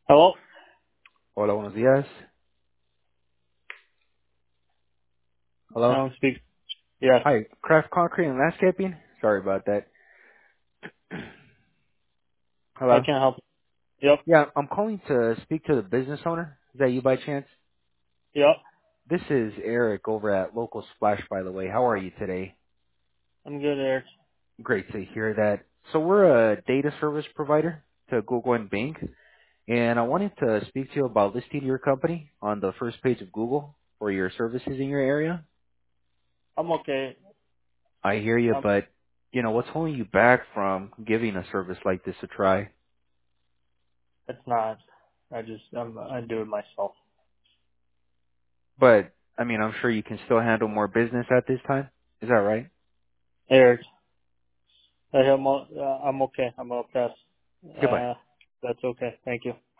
Hello? Hola, buenos días. I Hello. don't speak. Yes, Hi, Craft Concrete and Landscaping. Sorry about that. I Hello. can help. Yep, Yeah, I'm calling to speak to the business owner. Is that you by chance? yep. This is Eric over at Local Splash, by the way. How are you today? I'm good, Eric. Great to hear that. So we're a data service provider to Google and Bing, and I wanted to speak to you about listing your company on the first page of Google for your services in your area. I'm okay. I hear you, Um, but what's holding you back from giving a service like this a try? it's not. I do it myself. But I mean, I'm sure you can still handle more business at this time. Is that right? Eric, I'm okay. I'm gonna pass. Goodbye. That's okay. Thank you.